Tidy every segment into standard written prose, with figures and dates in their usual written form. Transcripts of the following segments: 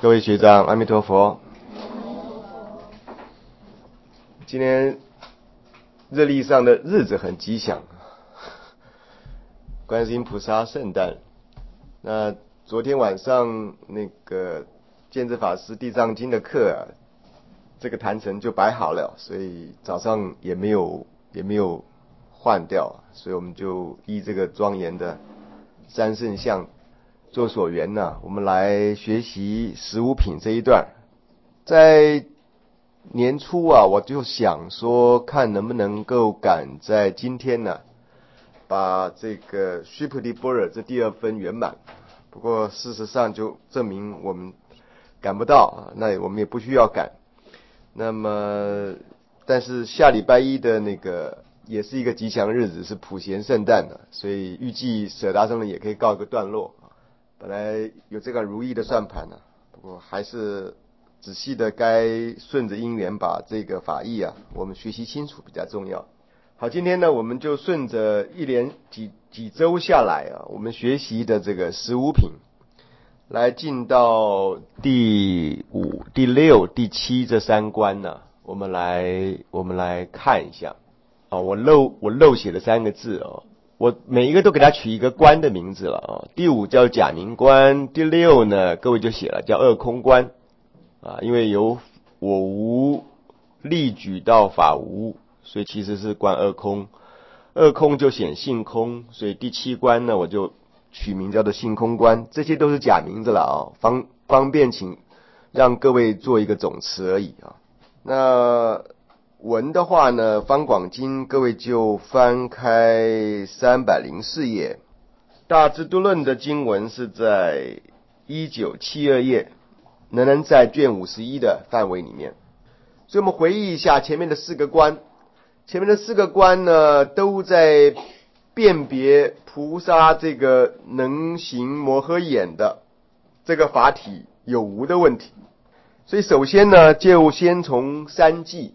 各位学长，阿弥陀佛。今天日历上的日子很吉祥，观世音菩萨圣诞。那昨天晚上那个建智法师地藏经的课啊，这个坛城就摆好了，所以早上也没有换掉，所以我们就依这个庄严的三圣像做所缘呢，我们来学习15品这一段。在年初啊，我就想说，看能不能够赶在今天呢，把这个须菩提般若这第2分圆满。不过事实上就证明我们赶不到啊，那我们也不需要赶。那么，但是下礼拜一的那个也是一个吉祥日子，是普贤圣诞的，所以预计舍大僧人也可以告一个段落。本来有这个如意的算盘呢，不过还是仔细的该顺着因缘把这个法义啊，我们学习清楚比较重要。好，今天呢，我们就顺着一连几周下来啊，我们学习的这个15品，来进到第5、第6、第7这3关呢，我们来看一下。我漏写了3个字哦。我每一个都给它取一个观的名字了啊。第5叫假名观，第6呢，各位就写了叫二空观啊，因为由我无力举到法无，所以其实是观二空，二空就显性空，所以第7关呢，我就取名叫做性空观。这些都是假名字了啊，方便请让各位做一个总词而已啊。那文的话呢，方广经各位就翻开304页，大智度论的经文是在1972页，能在卷51的范围里面。所以我们回忆一下前面的4个关，前面的4个关呢，都在辨别菩萨这个能行摩诃眼的这个法体有无的问题。所以首先呢，就先从三际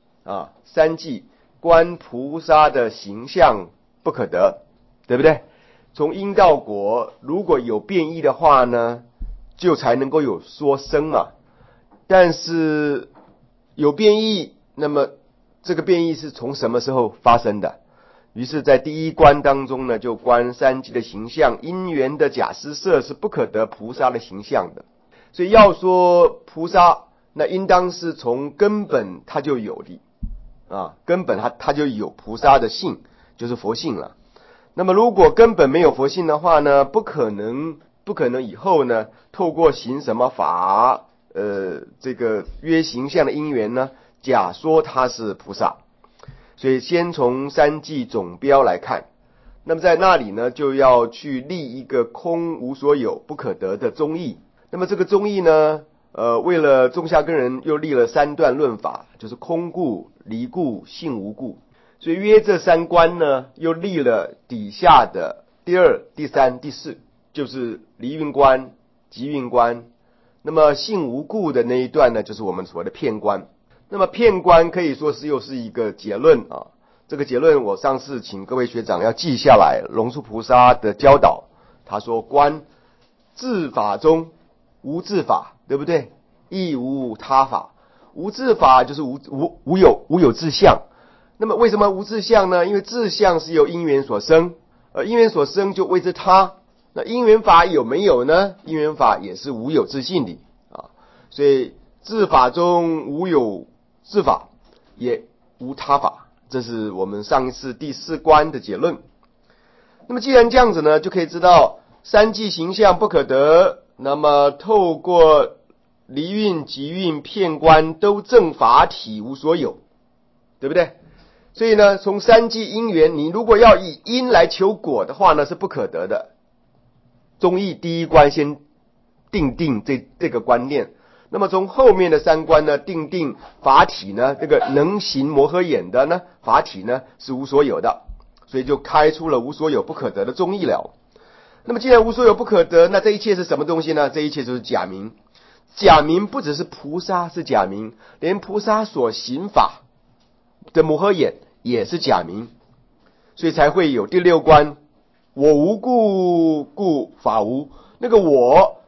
观菩萨的形象不可得，对不对？从因到果，如果有变异的话呢，就才能够有说生嘛。但是有变异，那么这个变异是从什么时候发生的？于是在第1关当中呢，就观三际的形象，因缘的假施设是不可得菩萨的形象的。所以要说菩萨，那应当是从根本它就有的啊，根本它就有菩萨的性，就是佛性了。那么如果根本没有佛性的话呢，不可能以后呢，透过行什么法，这个约形象的因缘呢，假说它是菩萨。所以先从三际总标来看，那么在那里呢，就要去立一个空无所有不可得的宗义。那么这个宗义呢，为了宗下根人又立了3段论法，就是空故、离故、性无故。所以约这3关呢，又立了底下的第2、第3、第4，就是离运观、即运观。那么性无故的那一段呢，就是我们所谓的片观。那么片观可以说是又是一个结论啊。这个结论我上次请各位学长要记下来，龙树菩萨的教导，他说观自法中无自法，对不对？亦无他法。无自法就是无有自相。那么为什么无自相呢？因为自相是由因缘所生，因缘所生就谓之他。那因缘法有没有呢？因缘法也是无有自性的啊。所以自法中无有自法，也无他法，这是我们上一次第4关的结论。那么既然这样子呢，就可以知道三际形象不可得，那么透过离运、即运、片观都证法体无所有，对不对？所以呢，从三际因缘，你如果要以因来求果的话呢，是不可得的。宗义第1关先定这个观念，那么从后面的3关呢，定法体呢，这个能行摩诃眼的呢，法体呢是无所有的，所以就开出了无所有不可得的宗义了。那么既然无所有不可得，那这一切是什么东西呢？这一切就是假名。假名不只是菩萨是假名，连菩萨所行法的摩诃眼也是假名，所以才会有第6关，我无故故法无。那个我不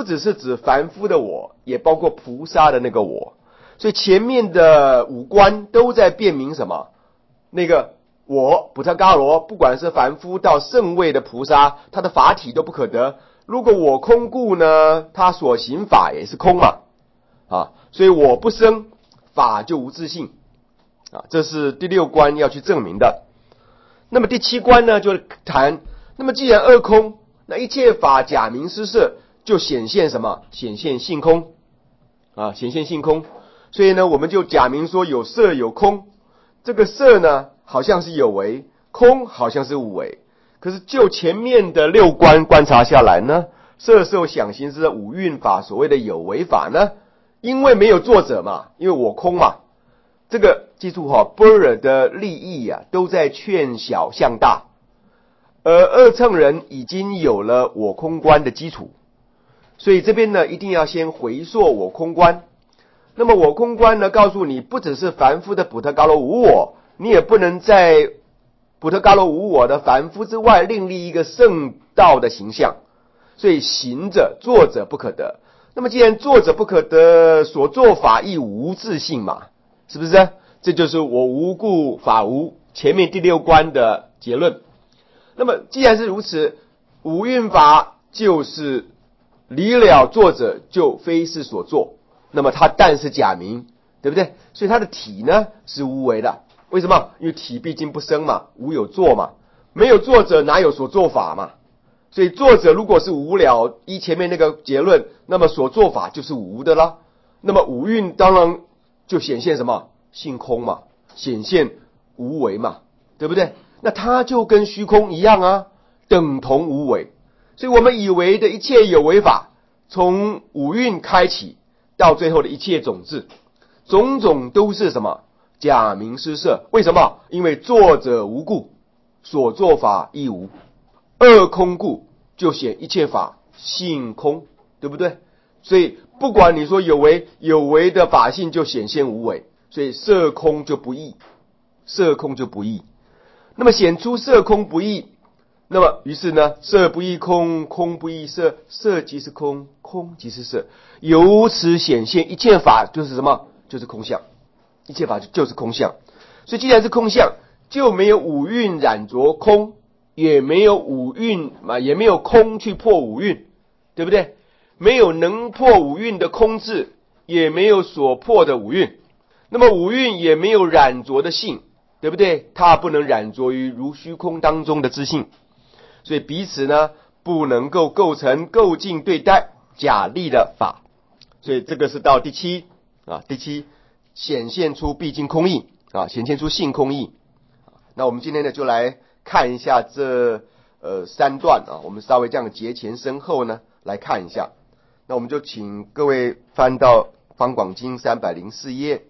不只是指凡夫的我，也包括菩萨的那个我。所以前面的五观都在辨明什么？那个我补特伽罗，不管是凡夫到圣位的菩萨，他的法体都不可得。如果我空故呢，他所行法也是空嘛，所以我不生，法就无自性，这是第六观要去证明的。那么第七观呢，就谈，那么既然二空，那一切法假名施设，就显现什么？显现性空，显现性空。所以呢，我们就假名说有色有空，这个色呢，好像是有为，空好像是无为。可是就前面的六观观察下来呢，色受想行识的五蕴法，所谓的有为法呢，因为没有作者嘛，因为我空嘛，这个记住般若的利益都在劝小向大，而二乘人已经有了我空观的基础，所以这边呢，一定要先回溯我空观。那么我空观呢，告诉你，不只是凡夫的补特伽罗无我，你也不能在补特伽罗无我的凡夫之外另立一个圣道的形象，所以行者作者不可得。那么既然作者不可得，所作法亦无自性嘛，是不是？这就是我无故法无前面第六观的结论。那么既然是如此，五蕴法就是离了作者，就非是所作，那么它但是假名，对不对？所以它的体呢是无为的。为什么？因为体毕竟不生嘛，无有作嘛，没有作者哪有所作法嘛？所以作者如果是无了，依前面那个结论，那么所作法就是无的啦。那么五蕴当然就显现什么？性空嘛，显现无为嘛，对不对？那它就跟虚空一样啊，等同无为。所以我们以为的一切有为法，从五蕴开启到最后的一切种子，种种都是什么？假名施设。为什么？因为作者无故，所作法亦无，二空故，就显一切法性空，对不对？所以不管你说有为，有为的法性就显现无为，所以色空就不异，色空就不异。那么显出色空不异，那么于是呢，色不异空，空不异色，色即是空，空即是色，由此显现一切法就是什么？就是空相，一切法就是空相。所以既然是空相，就没有五蕴染着空，也没有五蕴也没有空去破五蕴，对不对？没有能破五蕴的空智，也没有所破的五蕴，那么五蕴也没有染着的性，对不对？它不能染着于如虚空当中的自性，所以彼此呢不能够构成构境对待假立的法。所以这个是到第七第七显现出毕竟空义显现出性空义。那我们今天呢就来看一下这三段我们稍微这样节前身后呢来看一下。那我们就请各位翻到方广经304页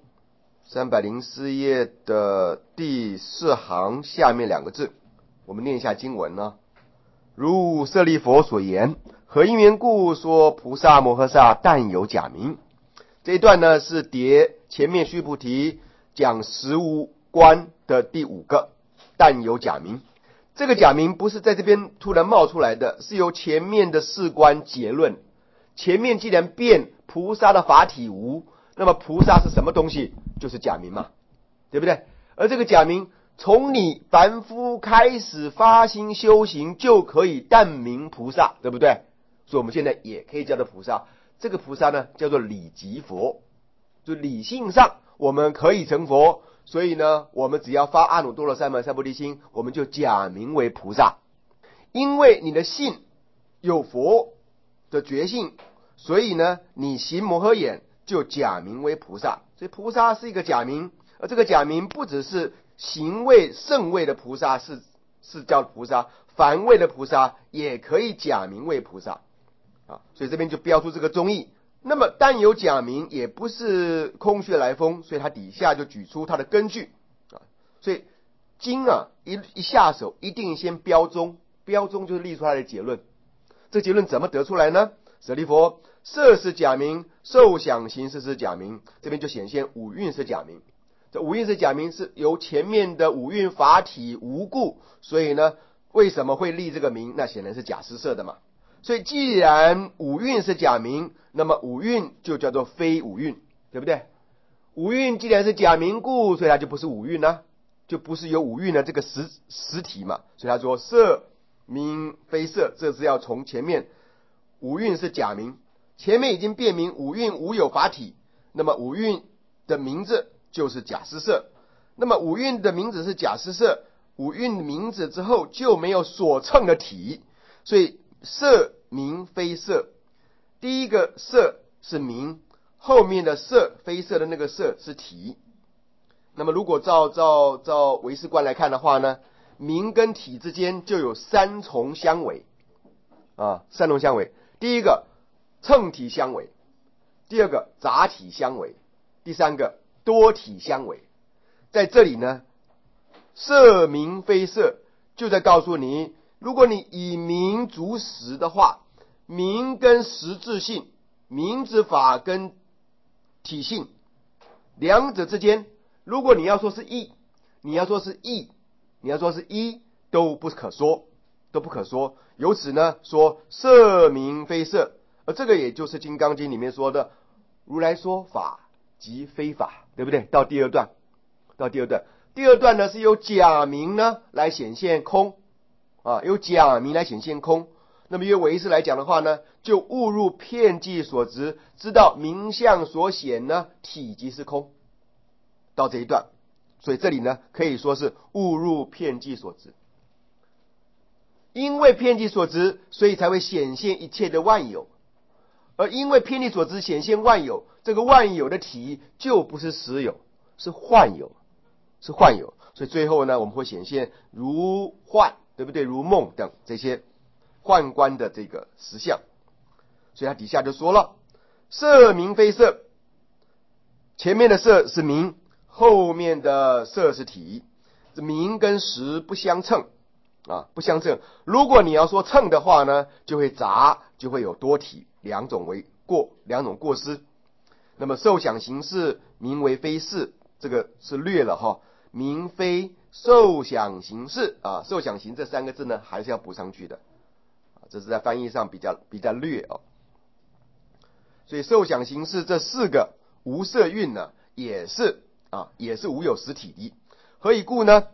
，304页的第4行下面两个字，我们念一下经文呢。如舍利佛所言，何因缘故说菩萨摩诃萨但有假名？这一段呢是叠前面须菩提讲十无观的第5个，但有假名。这个假名不是在这边突然冒出来的，是由前面的4观结论。前面既然辩菩萨的法体无，那么菩萨是什么东西？就是假名嘛，对不对？而这个假名从你凡夫开始发心修行就可以但名菩萨，对不对？所以我们现在也可以叫做菩萨。这个菩萨呢叫做理即佛，就理性上我们可以成佛，所以呢我们只要发阿耨多罗三藐三菩提心，我们就假名为菩萨。因为你的性有佛的觉性，所以呢你行摩诃眼就假名为菩萨。所以菩萨是一个假名，而这个假名不只是行位圣位的菩萨是叫菩萨，凡位的菩萨也可以假名为菩萨所以这边就标出这个宗义。那么但有假名也不是空穴来风，所以他底下就举出他的根据所以经一下手一定先标宗，标宗就是立出他的结论。这结论怎么得出来呢？舍利弗，色是假名，受想行识是假名，这边就显现五蕴是假名。这五蕴是假名是由前面的五蕴法体无故，所以呢为什么会立这个名？那显然是假施设的嘛。 所以既然五蕴是假名，那么五蕴就叫做非五蕴，对不对？五蕴既然是假名故，所以它就不是五蕴了，就不是有五蕴的这个实体嘛。所以他说色名非色，这是要从前面五蕴是假名，前面已经辨明五蕴无有法体，那么五蕴的名字就是假施色。那么五蕴的名字是假施色，五蕴名字之后就没有所称的体，所以色名非色。第一个色是名，后面的色非色的那个色是体。那么如果照唯识观来看的话呢，名跟体之间就有三重相违三重相违。第一个称体相违，第二个杂体相违，第三个多体相违。在这里呢，色名非色就在告诉你，如果你以名主实的话，名跟实质性，名之法跟体性两者之间，如果你要说是异，你要说是一，都不可说，由此呢说色名非色，而这个也就是《金刚经》里面说的如来说法即非法，对不对？到第二段呢是由假名呢来显现空由假名来显现空。那么因为唯识来讲的话呢，就误入遍计所执，知道名相所显呢体即是空，到这一段，所以这里呢可以说是误入遍计所执。因为遍计所执，所以才会显现一切的万有，而因为遍计所执显现万有，这个万有的体就不是实有，是幻有，所以最后呢我们会显现如幻，对不对？如梦等这些幻观的这个实相。所以他底下就说了，色名非色，前面的色是名，后面的色是体，名跟实不相称不相称。如果你要说称的话呢，就会杂，就会有多体，两种过失。那么受想行识名为非事，这个是略了名非受想行识受想行这三个字呢还是要补上去的这是在翻译上比较略所以受想行识这四个无色蕴呢也是无有实体的。何以故呢？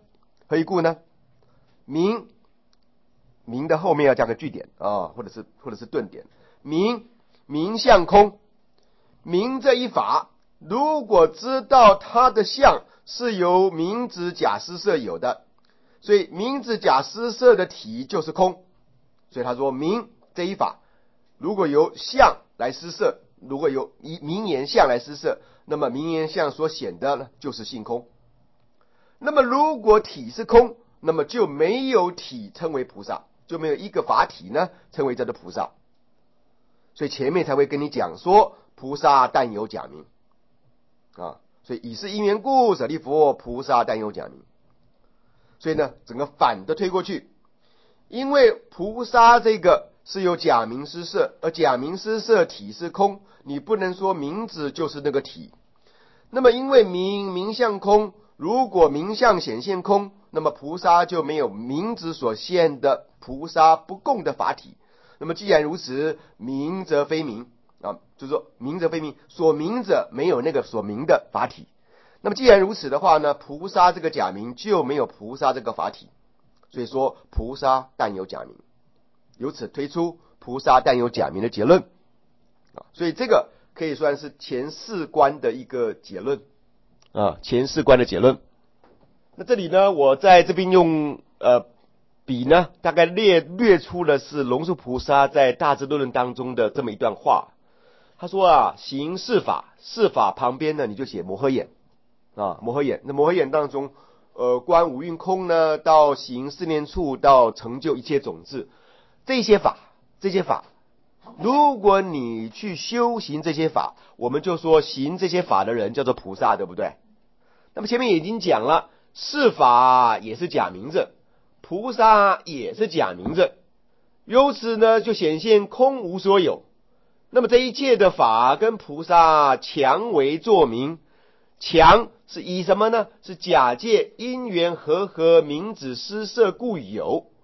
名的后面要加个句点或者是顿点。名相空，名这一法，如果知道它的相是由名子假施色有的，所以名子假施色的体就是空。所以他说名这一法如果由相来施色，如果由名言相来施色，那么名言相所显的呢就是性空。那么如果体是空，那么就没有体称为菩萨，就没有一个法体呢称为叫做菩萨。所以前面才会跟你讲说菩萨但有假名所以以是因缘故，舍利弗，菩萨但有假名。所以呢整个反的推过去，因为菩萨这个是有假名施色，而假名施色体是空，你不能说名字就是那个体。那么因为名相空，如果名相显现空，那么菩萨就没有名字所现的菩萨不共的法体。那么既然如此，名则非名就是说名则非名，所名者没有那个所名的法体。那么既然如此的话呢，菩萨这个假名就没有菩萨这个法体，所以说菩萨但有假名，由此推出菩萨但有假名的结论所以这个可以算是前四观的一个结论前四观的结论。那这里呢我在这边用笔呢大概略出的是龙树菩萨在大智论当中的这么一段话。他说行事法旁边呢你就写摩诃眼摩诃眼。那摩诃眼当中观五蕴空呢，到行四念处，到成就一切种子，这些法如果你去修行这些法，我们就说行这些法的人叫做菩萨，对不对？那么前面已经讲了，是法也是假名字，菩萨也是假名字，由此呢就显现空无所有。那么这一切的法跟菩萨强为作名，强是以什么呢？是假借因缘和合名子施色故有，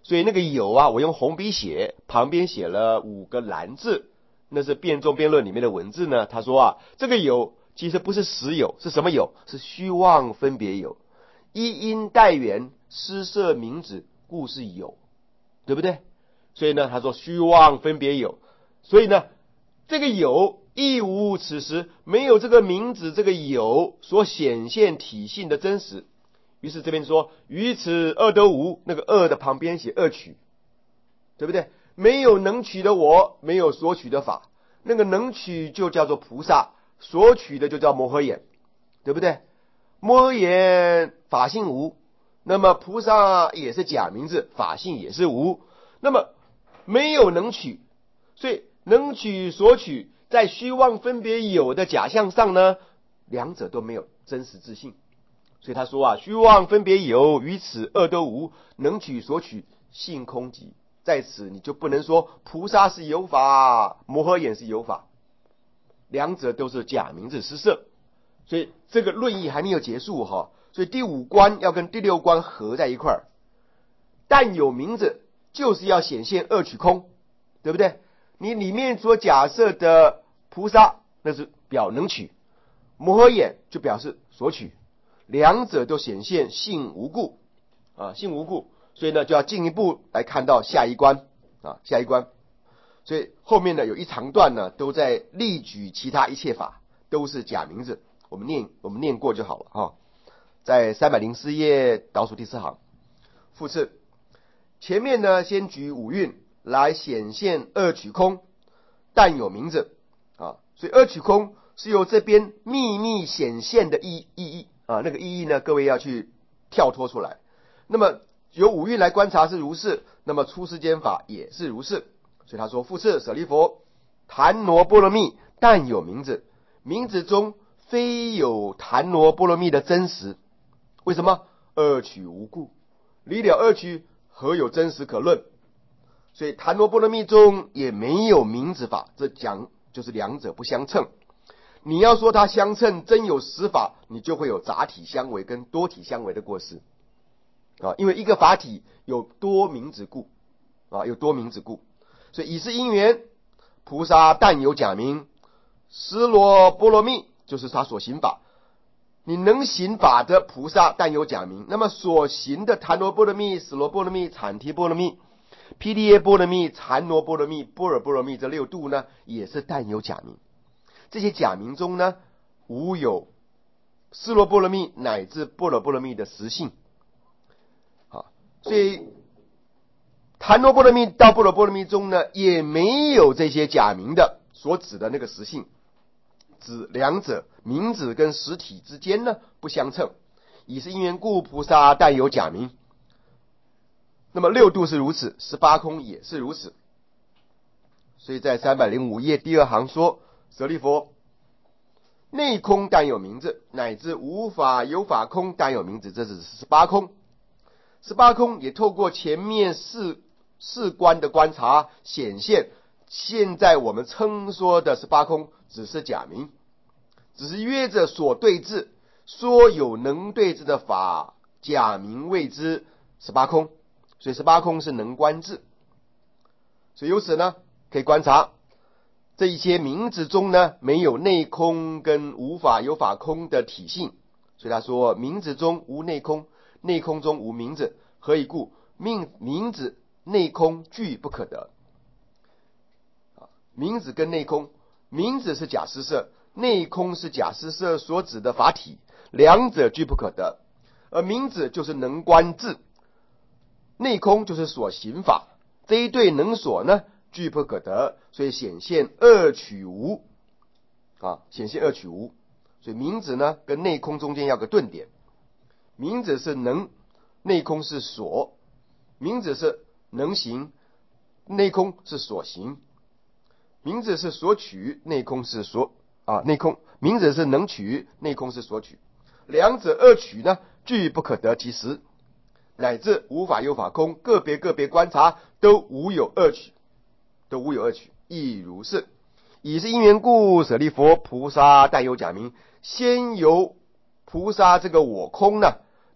所以那个有啊，我用红笔写，旁边写了5个蓝字，那是辩证辩论里面的文字呢。他说啊，这个有其实不是实有，是什么有？是虚妄分别有，一因带源，施设名指，故是有，对不对？所以呢，他说虚妄分别有，所以呢，这个有亦无此时，没有这个名指这个有所显现体性的真实。于是这边说于此二都无，那个二的旁边写二取，对不对？没有能取的我，没有所取的法，那个能取就叫做菩萨，所取的就叫摩诃眼，对不对？摩诃眼法性无，那么菩萨也是假名字，法性也是无，那么没有能取，所以能取所取在虚妄分别有的假象上呢，两者都没有真实自性。所以他说啊，虚妄分别有，于此二都无，能取所取性空寂。在此你就不能说菩萨是有法，摩诃眼是有法，两者都是假名字施设。所以这个论议还没有结束哈，所以第5关要跟第6关合在一块儿。但有名字就是要显现二取空，对不对？你里面所假设的菩萨那是表能取，摩诃眼就表示所取，两者都显现性无故啊，性无故，所以呢就要进一步来看到下一关啊，下一关。所以后面呢有一长段呢都在例举其他一切法都是假名字，我们念过就好了啊。在304页倒数第4行，复次，前面呢先举五蕴来显现二取空，但有名字啊，所以二取空是由这边秘密显现的意义啊，那个意义呢，各位要去跳脱出来。那么由五蕴来观察是如是，那么出世间法也是如是。所以他说：复次，舍利弗，檀罗波罗蜜但有名字，名字中非有檀罗波罗蜜的真实。为什么？二取无故，离了二取，何有真实可论？所以檀罗波罗蜜中也没有名字法，这讲就是两者不相称。你要说它相称，真有实法，你就会有杂体相违跟多体相违的过失啊，因为一个法体有多名字故啊，有多名字故。所以以是因缘，菩萨但有假名，尸罗波罗蜜就是他所行法。你能行法的菩萨但有假名，那么所行的檀罗波罗蜜、尸罗波罗蜜、产提波罗蜜、毗梨耶波罗蜜、禅罗波罗蜜、般若波罗蜜这6度呢，也是但有假名。这些假名中呢，无有尸罗波罗蜜乃至般若波罗蜜的实性。好，所以檀罗波罗蜜到般若波罗蜜中呢，也没有这些假名的所指的那个实性，指两者名字跟实体之间呢不相称。以是因缘故，菩萨但有假名。那么6度是如此，18空也是如此。所以在305页第2行说：舍利弗，内空但有名字，乃至无法有法空但有名字，这是18空。18空也透过前面四观的观察显现，现在我们称说的18空只是假名，只是约着所对治，说有能对治的法，假名谓之18空。所以18空是能观治。所以由此呢可以观察这一些名字中呢没有内空跟无法有法空的体性。所以他说名字中无内空，内空中无名字，何以故？名字内空俱不可得。名字跟内空，名字是假施设，内空是假施设所指的法体，两者俱不可得。而名字就是能观治，内空就是所行法，这一对能所呢俱不可得，所以显现二取无啊，显现二取无。所以名字呢跟内空中间要个顿点，名字是能，内空是所，名字是能行，内空是所行。名字是所取，内空是所内空，名字是能取，内空是所取，两者二取呢俱不可得其实，乃至无法有法空，个别观察都无有二取，亦如是。以是因缘故，舍利弗，菩萨但有假名，先由菩萨这个我空呢，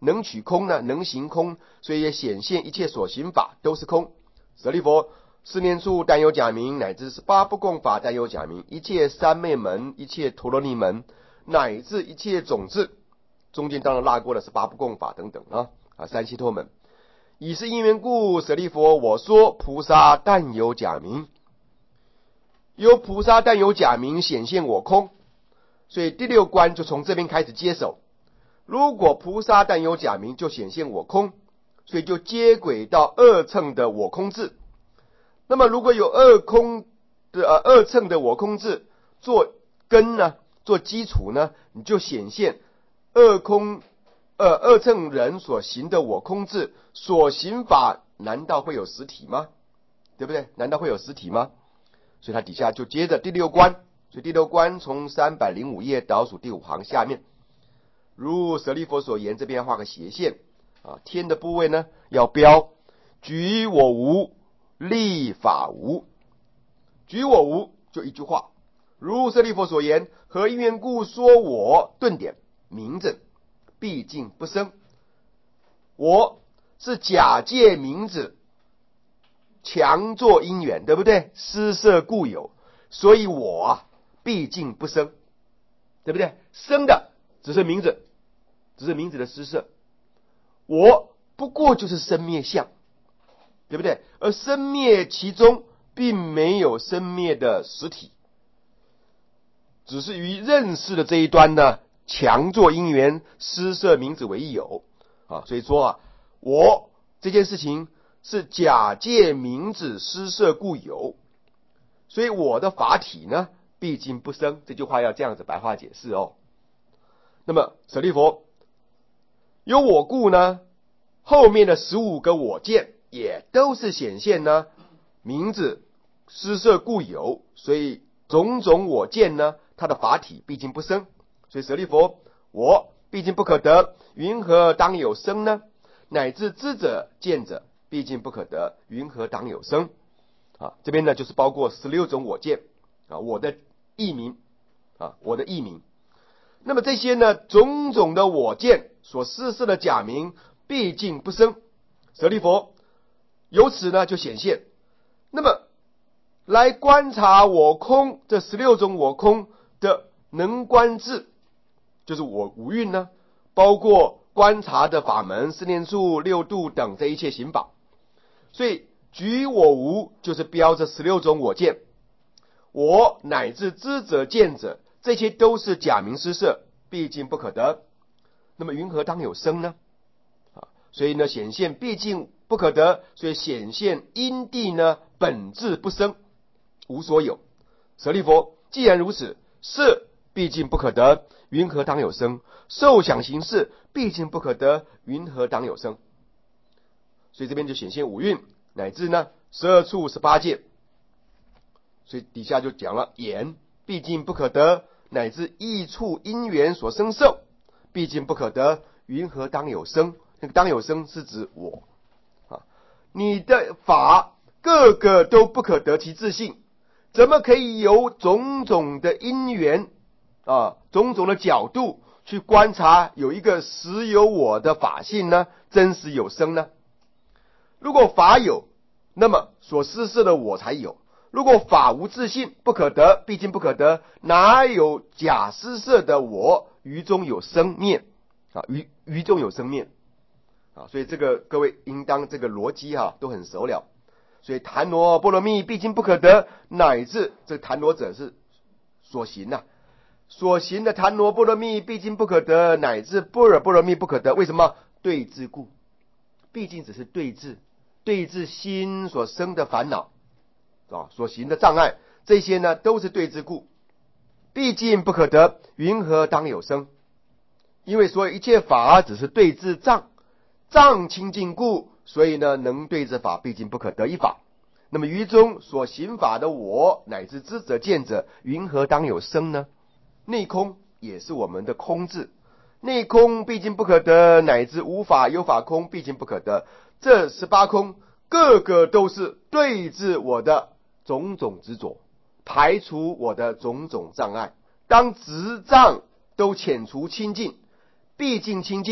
能取空呢，能行空，所以也显现一切所行法都是空。舍利弗，四念处但有假名，乃至18不共法但有假名，一切三昧门，一切陀罗尼门，乃至一切种子，中间当然落过了18不共法等等三悉陀门。以是因缘故，舍利弗，我说菩萨但有假名，有菩萨但有假名显现我空，所以第六关就从这边开始接手。如果菩萨但有假名就显现我空，所以就接轨到二乘的我空智。那么如果有二乘的我空智做根呢，做基础呢，你就显现二乘人所行的我空智所行法，难道会有实体吗？对不对？难道会有实体吗？所以它底下就接着第六关，所以第六关从305页倒数第5行下面，如舍利弗所言，这边要画个斜线天的部位呢要标举我无，立法无。举我无就一句话，如舍利弗所言，何因缘故说我顿点名字毕竟不生。我是假借名字强作因缘，对不对？施设故有，所以我毕竟不生，对不对？生的只是名字，只是名字的施设，我不过就是生灭相，对不对？而生灭其中并没有生灭的实体，只是于认识的这一端呢，强作因缘，施设名字为有所以说我这件事情是假借名字施设故有，所以我的法体呢毕竟不生。这句话要这样子白话解释那么舍利弗，有我故呢，后面的15个我见也都是显现呢名字施设故有，所以种种我见呢，它的法体毕竟不生。所以舍利弗，我毕竟不可得，云何当有生呢？乃至知者见者毕竟不可得，云何当有生这边呢就是包括16种我见我的译名我的译名。那么这些呢种种的我见所施设的假名毕竟不生。舍利弗，由此呢就显现，那么来观察我空，这16种我空的能观智，就是我无蕴呢，包括观察的法门、四念处、六度等这一切行法。所以举我无就是标这16种我见，我乃至知者见者，这些都是假名施设，毕竟不可得。那么云何当有生呢？所以呢显现毕竟不可得，所以显现因地呢本质不生，无所有。舍利弗，既然如此，色毕竟不可得，云何当有生？受想行识毕竟不可得，云何当有生？所以这边就显现五蕴，乃至呢12处18界。所以底下就讲了，眼毕竟不可得，乃至异处因缘所生受毕竟不可得，云何当有生？那个当有生是指我你的法个个都不可得其自性，怎么可以由种种的因缘种种的角度去观察有一个实有我的法性呢？真实有生呢？如果法有，那么所施设的我才有；如果法无自性，不可得，毕竟不可得，哪有假施设的我于中有生灭于中有生灭所以这个各位应当这个逻辑都很熟了。所以檀罗波罗蜜毕竟不可得，乃至这檀罗者是所行所行的檀罗波罗蜜毕竟不可得，乃至般若波罗蜜不可得。为什么？对治故，毕竟只是对治心所生的烦恼所行的障碍，这些呢都是对治故，毕竟不可得，云何当有生？因为所有一切法只是对治障清净故，所以呢能对治法毕竟不可得一法。那么于中所行法的我乃至知者见者，云何当有生呢？内空也是我们的空字，内空毕竟不可得，乃至无法有法空毕竟不可得。这18空个个都是对治我的种种执着，排除我的种种障碍。当执障都遣除清净，毕竟清净，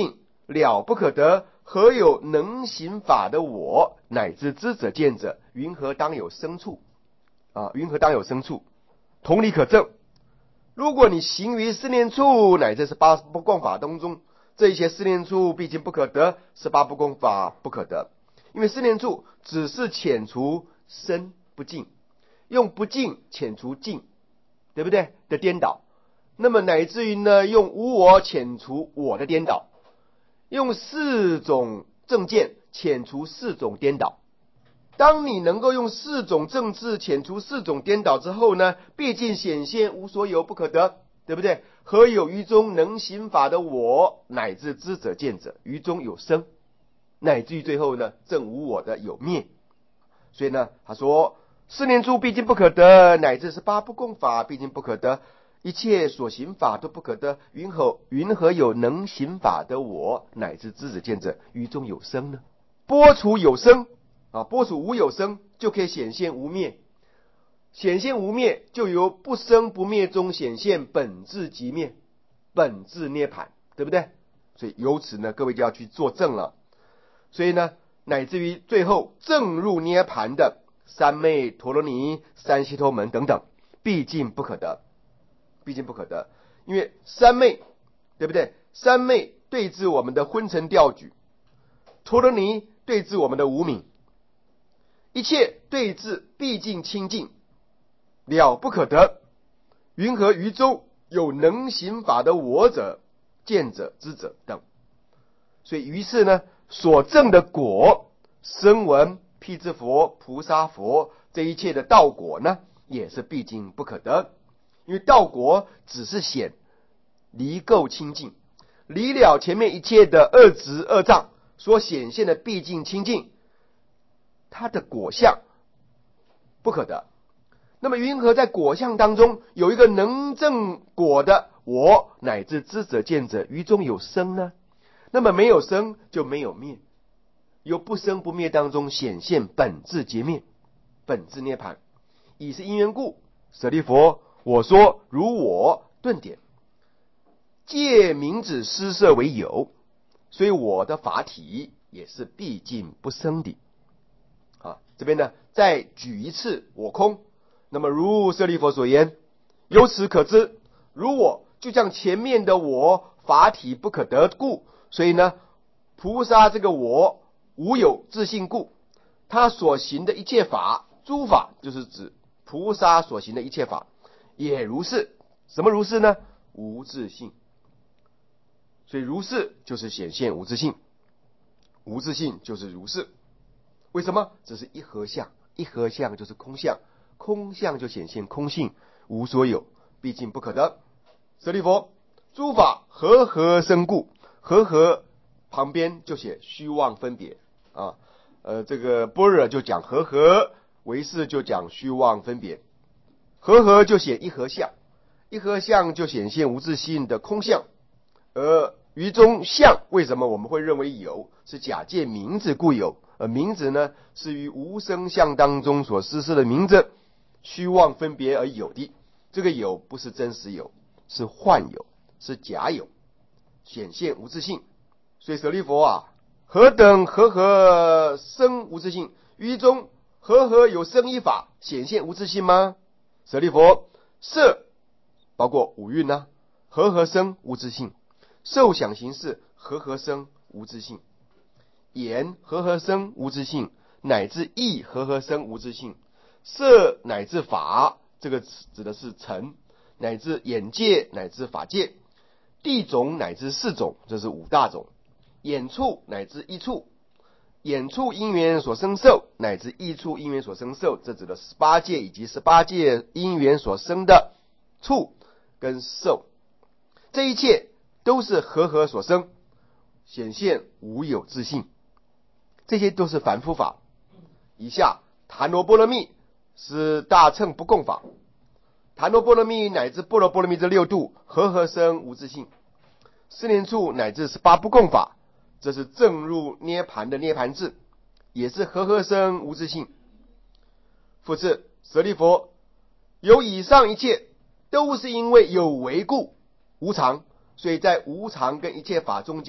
了不可得，何有能行法的我，乃至知者见者，云何当有生处？云何当有生处？同理可证。如果你行于四念处，乃至18不共法当中，这一些四念处毕竟不可得，18不共法不可得。因为四念处只是遣除身不净，用不净遣除净，对不对？的颠倒。那么乃至于呢，用无我遣除我的颠倒，用4种正见遣除4种颠倒。当你能够用4种正智遣除4种颠倒之后呢，毕竟显现无所有不可得，对不对？何有于中能行法的我，乃至知者见者，于中有生，乃至于最后呢，正无我的有灭。所以呢，他说四念处毕竟不可得，乃至18不共法毕竟不可得，一切所行法都不可得，云何有能行法的我，乃至知者见者，于中有生呢？拨除有生拨除无有生，就可以显现无灭。显现无灭，就由不生不灭中显现本质即灭，本质涅槃，对不对？所以由此呢，各位就要去作证了。所以呢，乃至于最后证入涅槃的三昧陀罗尼、三悉陀门等等，毕竟不可得，毕竟不可得。因为三昧，对不对？三昧对治我们的昏沉掉举，陀罗尼对治我们的无明，一切对治毕竟清净，了不可得。云何于中有能行法的我者、见者、知者等？所以于是呢，所证的果，声闻、辟支佛、菩萨佛，这一切的道果呢，也是毕竟不可得。因为道果只是显离垢清净，离了前面一切的恶执恶障所显现的毕竟清净，它的果相不可得。那么云何在果相当中有一个能证果的我，乃至知者见者，于中有生呢？那么没有生就没有灭，由不生不灭当中显现本质结灭，本质涅槃。以是因缘故，舍利弗，我说如我顿点，借名指施设为有，所以我的法体也是毕竟不生的。这边呢再举一次我空。那么如舍利弗所言，由此可知，如我就像前面的我法体不可得故，所以呢，菩萨这个我无有自性故，他所行的一切法，诸法就是指菩萨所行的一切法，也如是。什么如是呢？无自性。所以如是就是显现无自性，无自性就是如是。为什么？这是一合相，一合相就是空相，空相就显现空性，无所有，毕竟不可得。舍利弗，诸法和生故，和旁边就写虚妄分别这个般若就讲和，唯识就讲虚妄分别。和就写一合相，一合相就显现无自性的空相。而于中相，为什么我们会认为有？是假借名字故有，而名字呢，是于无生相当中所施设的名字，虚妄分别而有的。这个有不是真实有，是幻有，是假有，显现无自性。所以舍利弗何等和生无自性？于中和有生一法显现无自性吗？舍利弗，色包括五蕴和生无自性，受想行识和生无自性，言和生无自性，乃至意和生无自性，色乃至法，这个指的是尘，乃至眼界，乃至法界，地种乃至四种，这是五大种，眼处乃至意处，眼处因缘所生受，乃至意处因缘所生受，这指的18界以及18界因缘所生的处跟受，这一切都是和所生，显现无有自性，这些都是凡夫法。以下檀罗波罗蜜是大乘不共法，檀罗波罗蜜乃至般若波罗蜜这6度和生无自性，四念处乃至18不共法，这是正入涅槃的涅槃智，也是和生无自性。复次，舍利弗，有以上一切都是因为有为故，无常，所以在无常跟一切法中间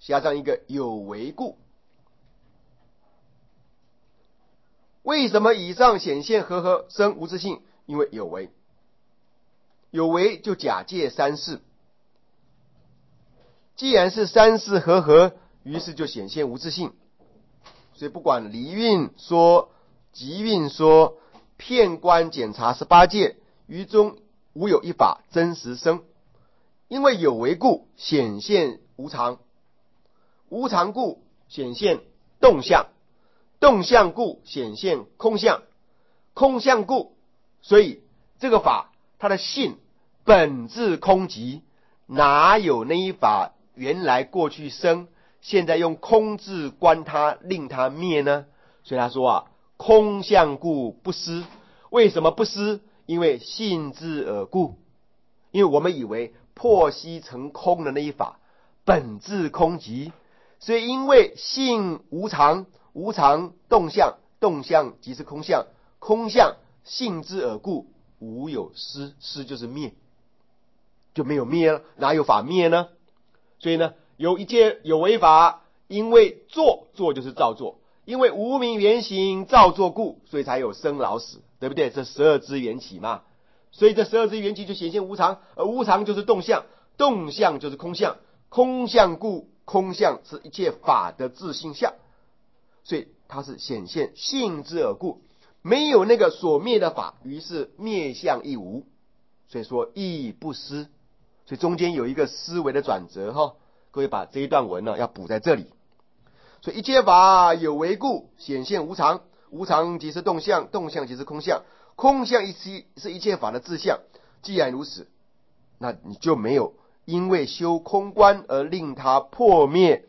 加上一个有为故。为什么以上显现和合生无自性？因为有为，有为就假借三世，既然是三世和合，于是就显现无自性。所以不管离运说、即运说、片观检查18界，于中无有一法真实生。因为有为故，显现无常；无常故，显现动相；动相故，显现空相；空相故，所以这个法它的性本质空寂，哪有那一法原来过去生，现在用空字观它，令它灭呢？所以他说空相故不失。为什么不失？因为性质而故。因为我们以为破悉成空的那一法本质空寂，所以因为性无常，无常动相，动相即是空相，空相性质而故，无有失，失就是灭，就没有灭了，哪有法灭呢？所以呢，有一切有为法，因为作就是造作，因为无明原形造作故，所以才有生老死，对不对？这12支缘起嘛。所以这12支缘起就显现无常，而无常就是动相，动相就是空相，空相故，空相是一切法的自性相，所以它是显现性之而故，没有那个所灭的法，于是灭相亦无，所以说亦不失。所以中间有一个思维的转折各位把这一段文呢要补在这里。所以一切法有为故，显现无常，无常即是动相，动相即是空相，空相是一切法的自相。既然如此，那你就没有因为修空观而令它破灭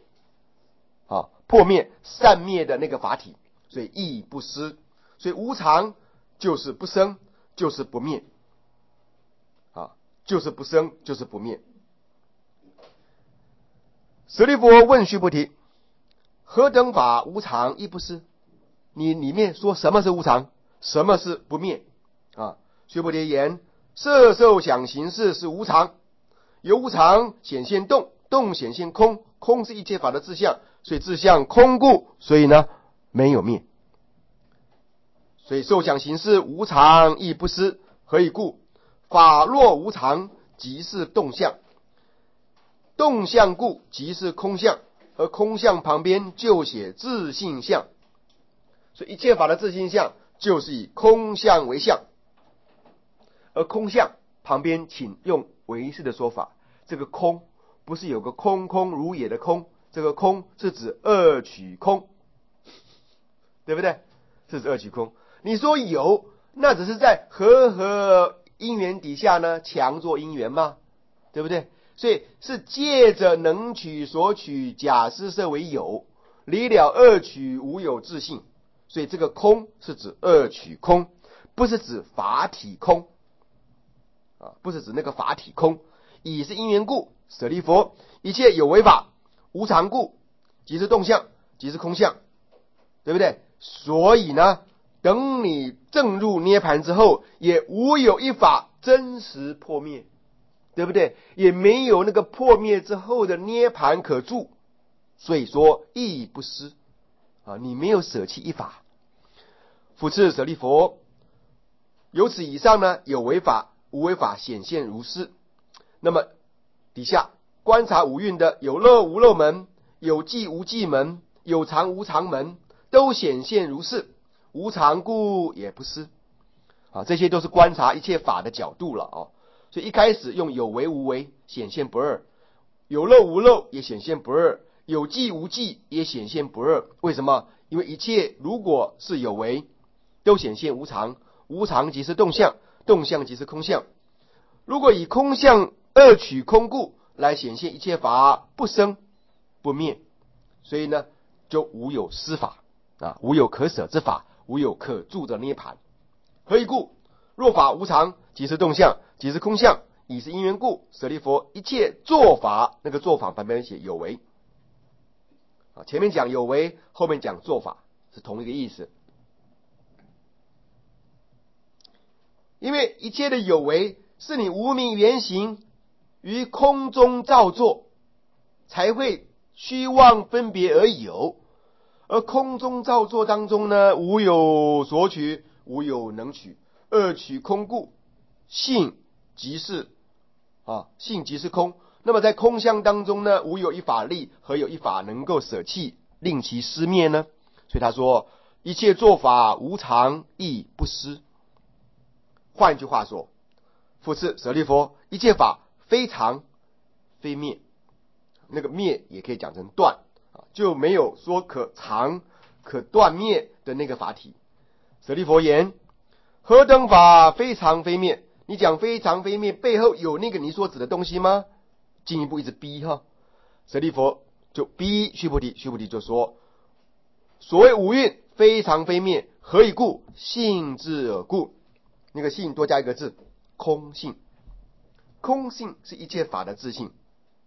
散灭的那个法体，所以亦不失。所以无常就是不生，就是不灭就是不生，就是不灭。舍利弗问须菩提：何等法无常亦不失？你里面说什么是无常，什么是不灭须菩提言：色受想行识是无常，由无常显现动，动显现空，空是一切法的自相，所以自相空故，所以呢没有灭。所以受想行识无常亦不失。何以故？法若无常，即是动相，动相故即是空相，而空相旁边就写自性相，所以一切法的自性相就是以空相为相，而空相旁边请用唯识的说法，这个空不是有个空空如也的空，这个空是指二取空，对不对？这是二取空。你说有，那只是在和因缘底下呢强作因缘嘛，对不对？所以是借着能取所取假施设为有，离了二取无有自性，所以这个空是指二取空，不是指法体空不是指那个法体空。以是因缘故，舍利弗，一切有为法无常故，即是动相，即是空相，对不对？所以呢，等你证入涅盘之后，也无有一法真实破灭，对不对？也没有那个破灭之后的涅盘可住，所以说亦不失你没有舍弃一法。复次舍利弗，由此以上呢，有为法无为法显现如是。那么底下观察五蕴的有漏无漏门，有寂无寂门，有常无常门，都显现如是，无常故也不失这些都是观察一切法的角度了所以一开始用有为无为显现不二，有漏无漏也显现不二，有寂无寂也显现不二。为什么？因为一切如果是有为，都显现无常，无常即是动相，动相即是空相。如果以空相二取空故来显现一切法不生不灭，所以呢就无有失法无有可舍之法，无有可住的涅盘。何以故？若法无常，即是动相，即是空相。以是因缘故，舍利弗，一切作法，那个作法旁边写有为前面讲有为，后面讲作法，是同一个意思。因为一切的有为是你无明原形于空中造作，才会虚妄分别而有，而空中造作当中呢，无有所取，无有能取，二取空故，性即是性即是空。那么在空相当中呢，无有一法立，何有一法能够舍弃，令其失灭呢？所以他说，一切做法无常亦不失。换句话说，复次舍利弗，一切法非常非灭，那个灭也可以讲成断，就没有说可常可断灭的那个法体。舍利弗言，何等法非常非灭？你讲非常非灭背后有那个你所指的东西吗？进一步一直逼舍利弗就逼须菩提，须菩提就说，所谓五蕴非常非灭，何以故？性智而故。那个性多加一个字，空性。空性是一切法的自性，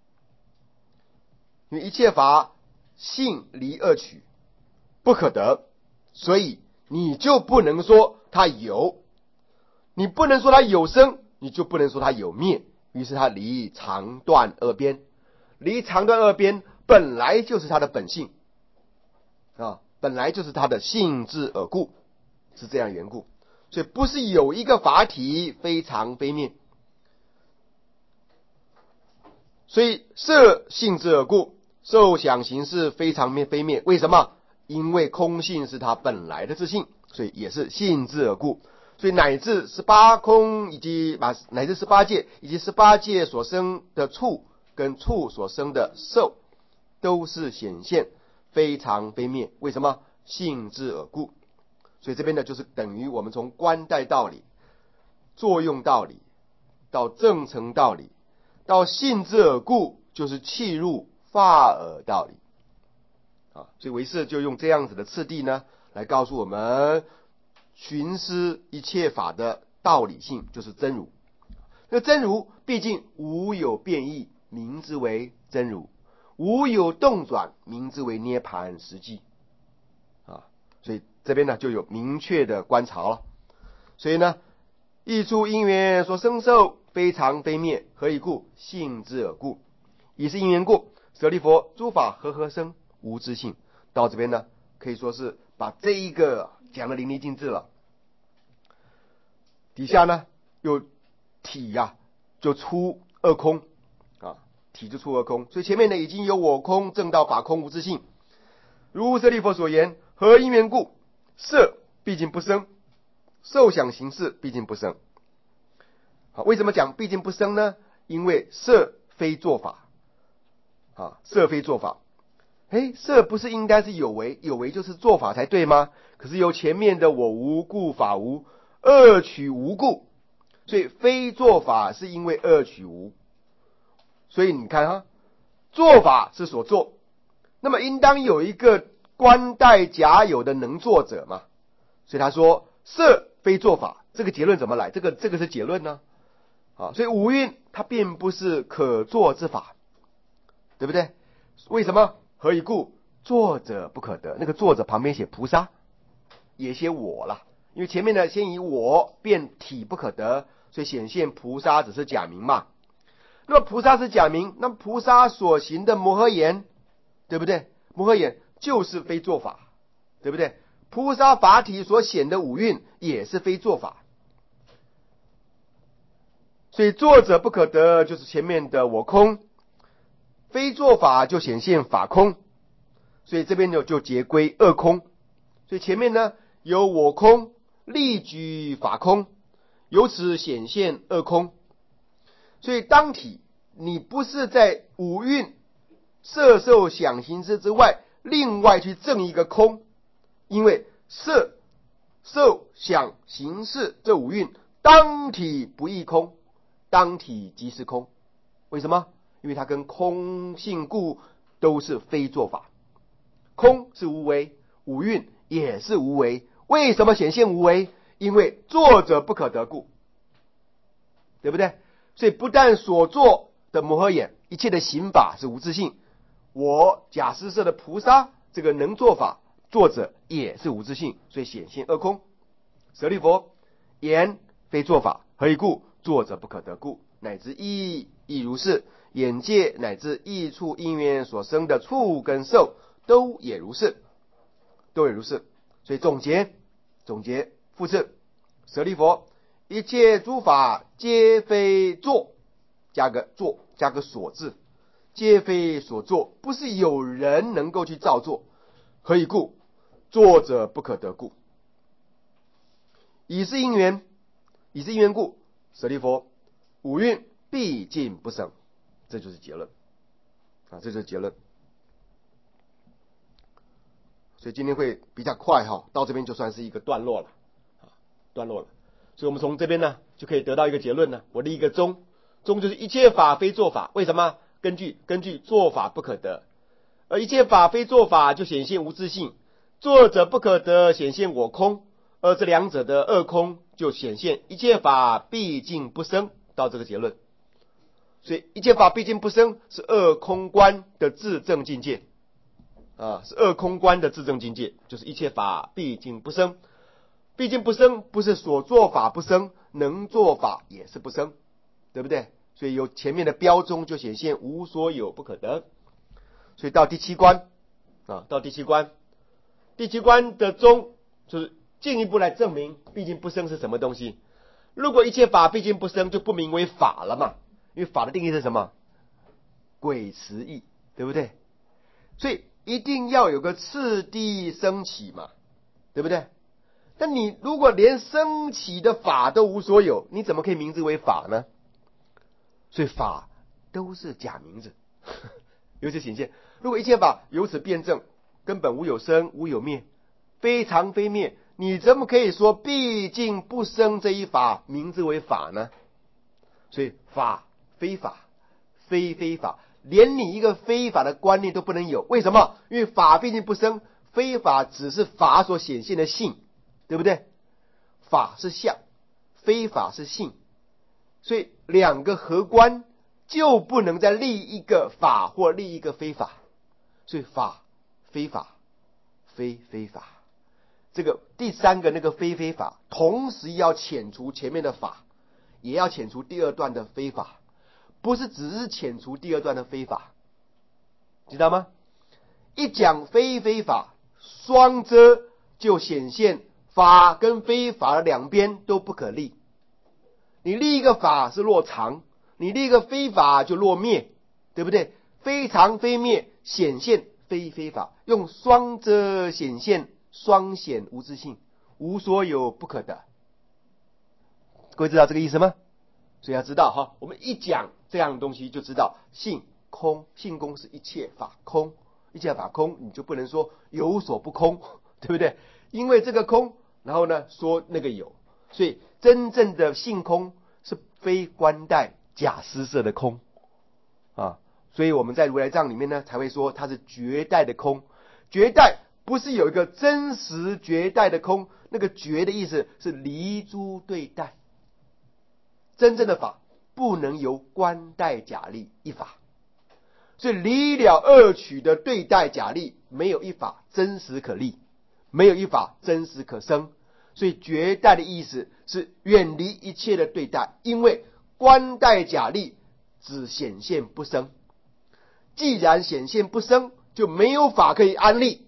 因为一切法性离二取，不可得，所以你就不能说它有，你不能说它有生，你就不能说它有灭。于是它离长短二边，离长短二边本来就是它的本性本来就是它的性质而故，是这样缘故。所以不是有一个法体非常非灭，所以色性质而故，受想行识非常非灭。为什么？因为空性是它本来的自性，所以也是性质而故。所以乃至18空以及乃至18界以及18界所生的处跟处所生的受，都是显现非常非灭。为什么？性质而故。所以这边呢，就是等于我们从观待道理、作用道理到正成道理，到性质而故，就是契入法尔道理所以唯识就用这样子的次第呢，来告诉我们寻思一切法的道理性，就是真如。那真如毕竟无有变异，名之为真如；无有动转，名之为涅盘实际所以这边呢就有明确的观察了。所以呢，异处因缘所生受非常非灭，何以故？性质而故。以是因缘故，舍利弗，诸法和生，无自性。到这边呢，可以说是把这一个讲得淋漓尽致了。底下呢又体就出二空体就出二空。所以前面呢已经有我空、正道、法空、无自性。如舍利弗所言，何因缘故？色毕竟不生，受想行识毕竟不生。为什么讲毕竟不生呢？因为色非作法色非作法。色不是应该是有为，有为就是做法才对吗？可是由前面的我无故法无，二取无故，所以非做法是因为二取无。所以你看做法是所做，那么应当有一个观待假有的能作者嘛。所以他说色非作法，这个结论怎么来？这个是结论呢所以五蕴它并不是可作之法，对不对？为什么？何以故？作者不可得。那个作者旁边写菩萨，也写我了，因为前面呢先以我变体不可得，所以显现菩萨只是假名嘛。那么菩萨是假名，那么菩萨所行的摩诃言，对不对？摩诃言就是非作法，对不对？菩萨法体所显的五蕴也是非作法，所以作者不可得就是前面的我空，非作法就显现法空，所以这边就结归二空。所以前面呢有我空立居法空，由此显现二空。所以当体你不是在五蕴色受想行识之外另外去证一个空，因为色受想行识这五蕴当体不异空，当体即是空。为什么？因为它跟空性故都是非作法。空是无为，五蕴也是无为。为什么显现无为？因为作者不可得故，对不对？所以不但所做的摩诃眼一切的行法是无自性，我假施设的菩萨这个能做法作者也是无自性，所以显现二空。舍利弗，言非作法，何以故？ 作者不可得故，乃至义亦如是。眼界乃至异处因缘所生的触跟受，都也如是，都也如是。所以总结复次，舍利弗，一切诸法皆非作，加个所字，皆非所作，不是有人能够去造作。何以故？作者不可得故。以是因缘故，舍利弗，五蕴毕竟不生。这就是结论啊，这就是结论。所以今天会比较快到这边就算是一个段落了所以我们从这边呢就可以得到一个结论呢。我立一个宗就是一切法非作法。为什么？根据作法不可得，而一切法非作法就显现无自性，作者不可得显现我空，而这两者的二空就显现一切法毕竟不生，到这个结论。所以一切法毕竟不生是二空观的自证境界是二空观的自证境界，就是一切法毕竟不生。毕竟不生不是所作法不生，能作法也是不生，对不对？所以由前面的标中就显现无所有不可得。所以到第七关第七关的中就是进一步来证明毕竟不生是什么东西。如果一切法毕竟不生，就不名为法了嘛，因为法的定义是什么？诡词义，对不对？所以一定要有个次第升起嘛，对不对？但你如果连升起的法都无所有，你怎么可以名之为法呢？所以法都是假名字由此显现。如果一切法由此辩证，根本无有生无有灭，非常非灭，你怎么可以说毕竟不生这一法名之为法呢？所以法非法，非非法，连你一个非法的观念都不能有。为什么？因为法毕竟不生，非法只是法所显现的性，对不对？法是相，非法是性，所以两个合观就不能再立一个法或立一个非法。所以法非法，非非法，这个第三个那个非非法，同时要遣除前面的法，也要遣除第二段的非法，不是只是遣除第二段的非法，知道吗？一讲非非法，双遮就显现法跟非法的两边都不可立。你立一个法是落常，你立一个非法就落灭，对不对？非常非灭显现非非法，用双遮显现双显无自性，无所有不可得。各位知道这个意思吗？所以要知道我们一讲这样的东西就知道性空，性空是一切法空，一切法空，你就不能说有所不空，对不对？因为这个空，然后呢说那个有，所以真正的性空是非观待假施设的空所以我们在如来藏里面呢才会说它是绝代的空。绝代不是有一个真实绝代的空，那个绝的意思是离诸对待，真正的法不能由观待假立一法，所以离了二取的对待假立，没有一法真实可立，没有一法真实可生。所以绝代的意思是远离一切的对待，因为观待假立只显现不生，既然显现不生，就没有法可以安立。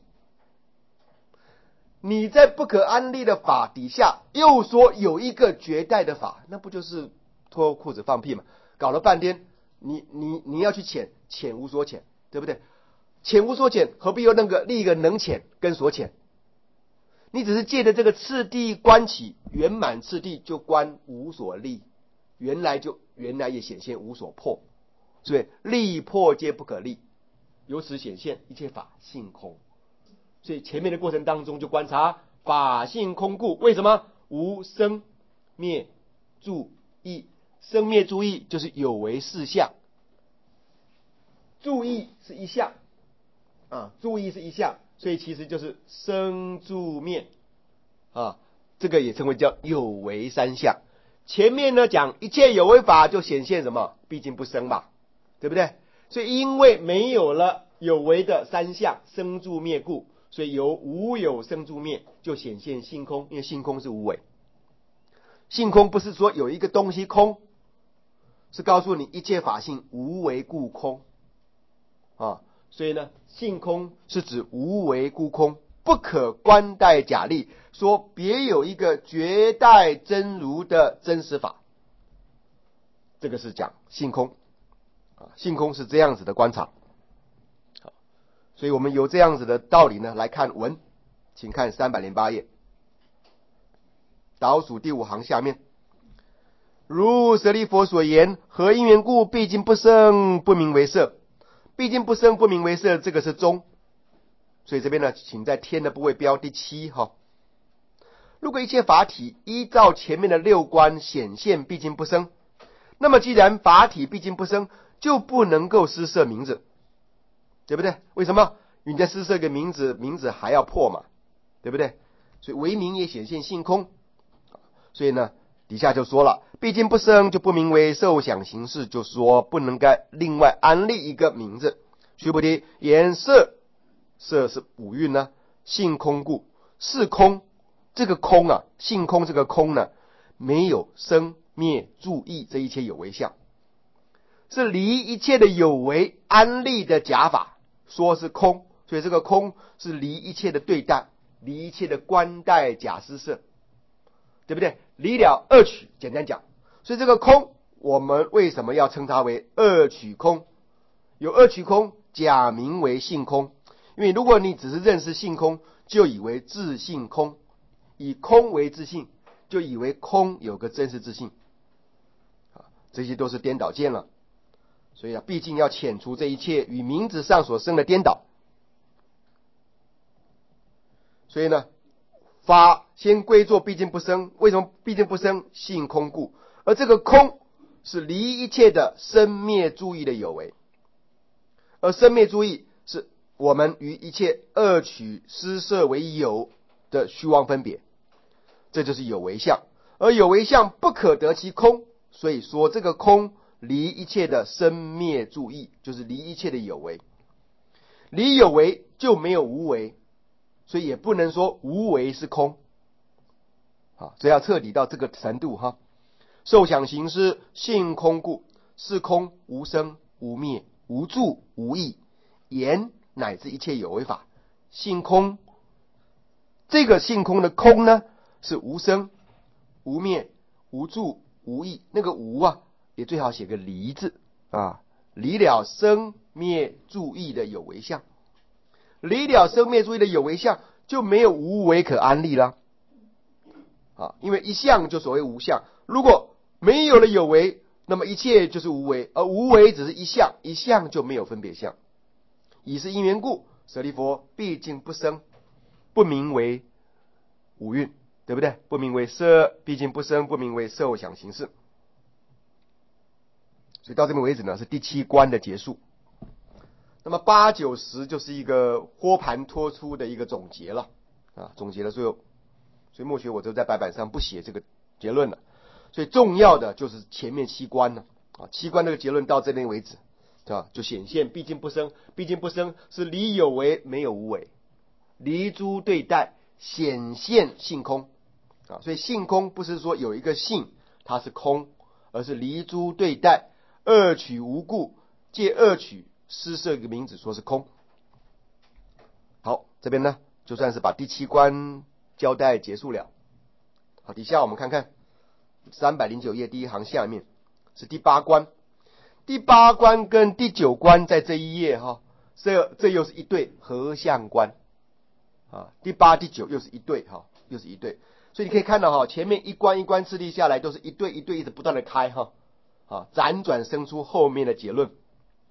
你在不可安立的法底下又说有一个绝代的法，那不就是脱裤子放屁嘛？搞了半天你要去遣无所遣，对不对？遣无所遣，何必又立一个能遣跟所遣？你只是借着这个次第观起，圆满次第就观无所立，原来也显现无所破，所以立破皆不可立，由此显现一切法性空。所以前面的过程当中就观察法性空故，为什么？无生灭住异，生灭住异就是有为四相，住异是一项住异是一项，所以其实就是生住灭这个也称为叫有为三相。前面呢讲一切有为法就显现什么？毕竟不生嘛，对不对？所以因为没有了有为的三相生住灭故，所以由无有生住灭就显现性空，因为性空是无为。 性空不是说有一个东西空，是告诉你一切法性无为故空啊。所以呢，性空是指无为故空，不可观待假立，说别有一个绝代真如的真实法，这个是讲性空啊。性空是这样子的观察。所以我们由这样子的道理呢来看文，请看308页倒数第5行下面，如舍利弗所言，何因缘故，毕竟不生，不名为色。毕竟不生，不名为色，这个是中，所以这边呢，请在天的部位标第7哈。如果一切法体依照前面的6观显现毕竟不生，那么既然法体毕竟不生，就不能够施设名字，对不对？为什么？你在施设一个名字，名字还要破嘛，对不对？所以为名也显现性空。所以呢，底下就说了，毕竟不生就不名为受想行识，就说不能该另外安立一个名字。须菩提言色，色是五蕴呢，性空故，是空。这个空啊，性空这个空呢，没有生灭住异这一切有为相，是离一切的有为安立的假法，说是空。所以这个空是离一切的对待，离一切的观待假施设，对不对？离了二取，简单讲。所以这个空，我们为什么要称它为二取空？有二取空，假名为性空。因为如果你只是认识性空，就以为自性空，以空为自性，就以为空有个真实自性，这些都是颠倒见了。所以毕竟要遣除这一切与名字上所生的颠倒。所以呢，法先归作毕竟不生。为什么毕竟不生？性空故。而这个空是离一切的生灭诸义的有为，而生灭诸义是我们于一切恶取施设为有的虚妄分别，这就是有为相。而有为相不可得其空，所以说这个空离一切的生灭诸义，就是离一切的有为。离有为就没有无为，所以也不能说无为是空。这要彻底到这个程度哈。受想行识性空故，是空无生无灭无住无异，言乃至一切有为法性空。这个性空的空呢，是无生无灭无住无异。那个无啊，也最好写个离字啊，离了生灭住异的有为相，离了生灭住异的有为相，就没有无为可安立了因为一相就所谓无相，如果没有了有为，那么一切就是无为，而无为只是一相，一相就没有分别相。以是因缘故，舍利弗毕竟不生，不名为五蕴，对不对？不名为色，毕竟不生，不名为受想行识。所以到这边为止呢，是第7观的结束。那么8、9、10就是一个豁盘托出的一个总结了总结了最后。所以默学我就在白板上不写这个结论了。所以重要的就是前面7观了7观这个结论到这边为止，对吧？就显现毕竟不生，毕竟不生是离有为没有无为，离诸对待显现性空所以性空不是说有一个性它是空，而是离诸对待恶取无故，借恶取施设一个名字说是空。好，这边呢就算是把第7观交代结束了。好，底下我们看看309页第1行下面是第8观。第8观跟第9观在这一页这又是一对合相观第8、第9又是一对又是一对。所以你可以看到前面一关一关次第下来都是一对一对一直不断的开辗转生出后面的结论。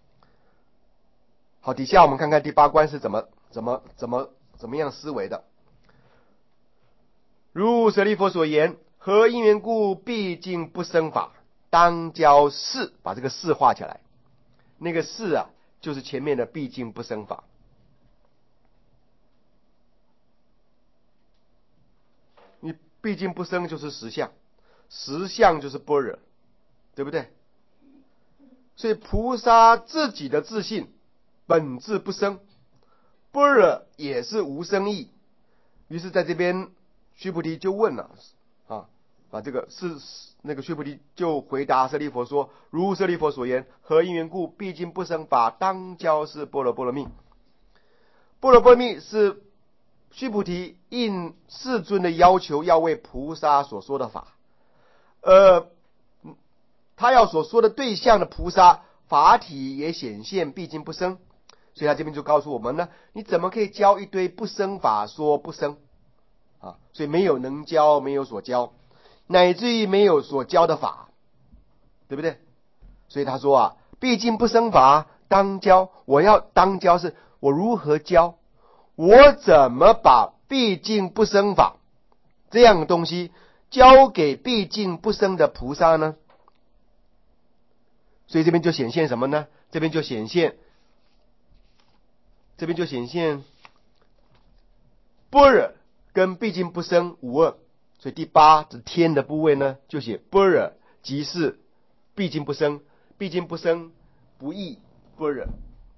好，底下我们看看第8观是怎么样思维的。如舍利弗所言，何因缘故，毕竟不生法，当教示，把这个示画起来。那个示就是前面的毕竟不生法。你毕竟不生就是实相，实相就是般若，对不对？所以菩萨自己的自性本质不生，般若也是无生义。于是在这边须菩提就问了这个是那个须菩提就回答舍利弗说：如舍利弗所言，何因缘故？毕竟不生法，当教是般若波罗蜜。般若波罗蜜是须菩提应世尊的要求，要为菩萨所说的法。他要所说的对象的菩萨法体也显现毕竟不生，所以他这边就告诉我们呢，你怎么可以教一堆不生法说不生啊？所以没有能教，没有所教，乃至于没有所教的法，对不对？所以他说啊，毕竟不生法当教，我要当教是我如何教，我怎么把毕竟不生法这样的东西交给毕竟不生的菩萨呢？所以这边就显现什么呢？这边就显现般若跟毕竟不生无二。所以第八指天的部位呢，就写般若即是毕竟不生，毕竟不生不异般若。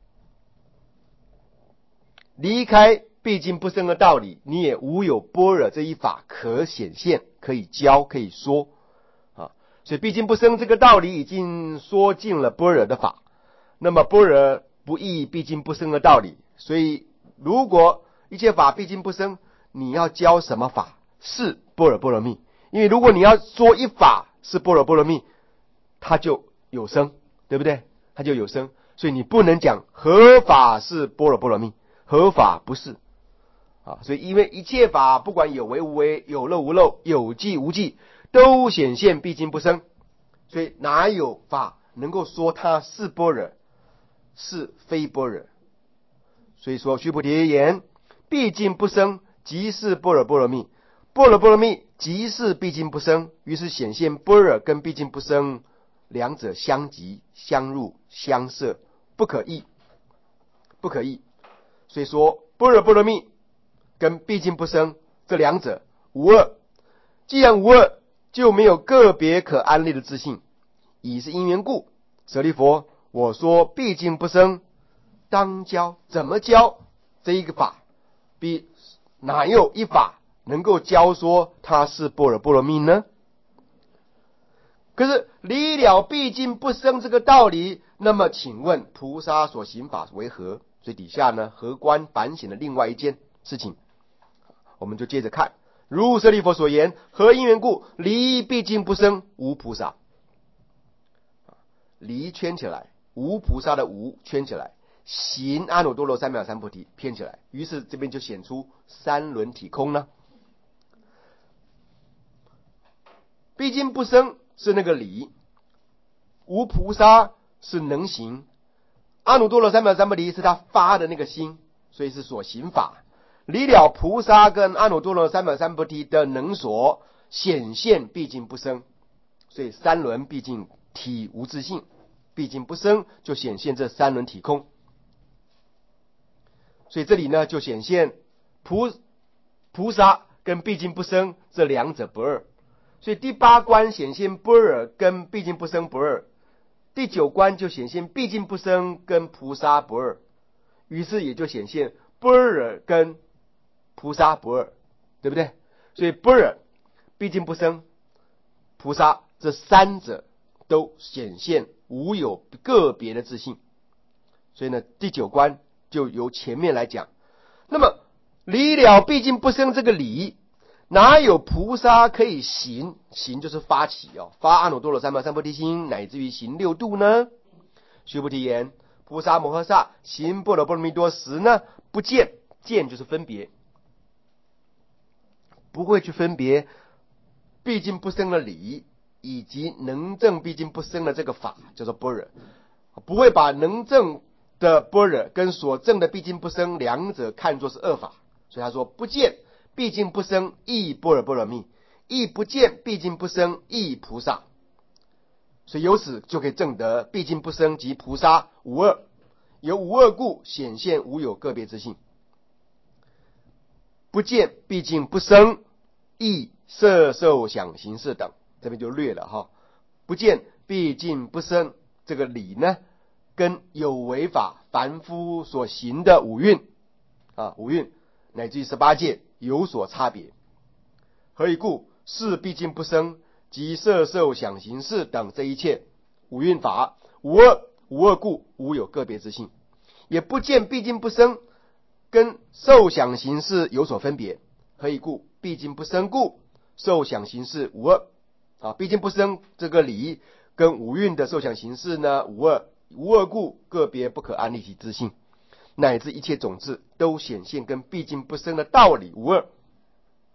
离开毕竟不生的道理，你也无有般若这一法可显现，可以教，可以说啊。所以毕竟不生这个道理已经说尽了般若的法，那么般若不异毕竟不生的道理。所以如果一切法毕竟不生，你要教什么法是般若波罗蜜？因为如果你要说一法是般若波罗蜜，它就有生，对不对？它就有生，所以你不能讲合法是般若波罗蜜，合法不是啊。所以因为一切法不管有为无为，有漏无漏，有记无记，都显现毕竟不生，所以哪有法能够说它是般若是非般若？所以说须菩提言，毕竟不生即是般若波罗蜜，般若波罗蜜即是毕竟不生，于是显现般若跟毕竟不生两者相即相入相摄，不可异，不可异。所以说般若波罗蜜跟毕竟不生这两者无二，既然无二，就没有个别可安立的自性。以是因缘故，舍利弗，我说毕竟不生当教，怎么教这一个法？哪有一法能够教说它是般若波罗蜜呢？可是离了毕竟不生这个道理，那么请问菩萨所行法为何？所以底下呢，合观反省的另外一件事情，我们就接着看。如舍利弗所言，何因缘故？离毕竟不生无菩萨。离圈起来，无菩萨的无圈起来，行阿耨多罗三藐三菩提偏起来，于是这边就显出三轮体空呢。毕竟不生是那个理，无菩萨是能行，阿耨多罗三藐三菩提是他发的那个心，所以是所行法。离了菩萨跟阿耨多罗三藐三菩提的能所显现毕竟不生，所以三轮毕竟体无自性，毕竟不生就显现这三轮体空。所以这里呢就显现菩萨跟毕竟不生这两者不二。所以第八关显现般若跟毕竟不生不二，第九关就显现毕竟不生跟菩萨不二，于是也就显现般若跟菩萨不二，对不对？所以般若、毕竟不生、菩萨这三者都显现无有个别的自性。所以呢，第九关就由前面来讲。那么离了毕竟不生这个理，哪有菩萨可以行？行就是发起发阿耨多罗三藐三菩提心，乃至于行六度呢？须菩提言，菩萨摩诃萨行般若波罗蜜多时呢，不见，见就是分别，不会去分别毕竟不生的理，以及能证毕竟不生的这个法，叫做般若，不会把能证的般若跟所证的毕竟不生两者看作是二法。所以他说，不见毕竟不生亦般若波罗蜜，亦不见毕竟不生亦菩萨。所以由此就可以证得毕竟不生及菩萨无二，由无二故显现无有个别之性。不见毕竟不生亦色受想行识等，这边就略了哈。不见毕竟不生这个理呢，跟有为法凡夫所行的五蕴五蕴乃至于18界有所差别。何以故？ 事毕竟不生，即色受想行识等这一切五蕴法，无二，无二故，无有个别之性，也不见毕竟不生跟受想行识有所分别。何以故？毕竟不生故，受想行识无二。毕竟不生这个理跟五蕴的受想行识呢无二，无二故，个别不可安立其自性，乃至一切种子都显现跟毕竟不生的道理无二。